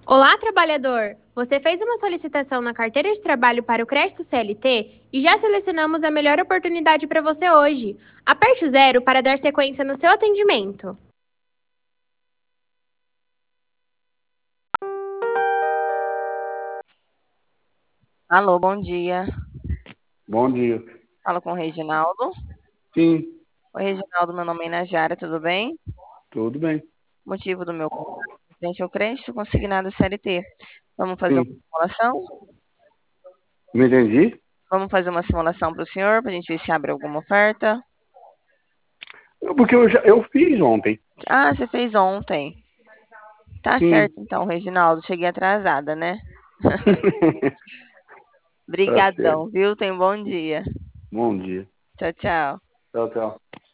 Olá, trabalhador! Você fez uma solicitação na carteira de trabalho para o crédito CLT e já selecionamos a melhor oportunidade para você hoje. Aperte o zero para dar sequência no seu atendimento. Alô, bom dia. Bom dia. Falo com o Reginaldo. Sim, Oi, Reginaldo, meu nome é Inajara, tudo bem? tudo bem. Motivo do meu contato frente ao crédito consignado CLT. Vamos fazer uma Sim. simulação? Não entendi? Vamos fazer uma simulação para o senhor, para a gente ver se abre alguma oferta? Porque eu fiz ontem. Ah, você fez ontem. Tá Sim. certo, então, Reginaldo. Cheguei atrasada, né? Tá certo. Brigadão, viu? Tenha um bom dia. Bom dia. Tchau, tchau. Tchau, tchau.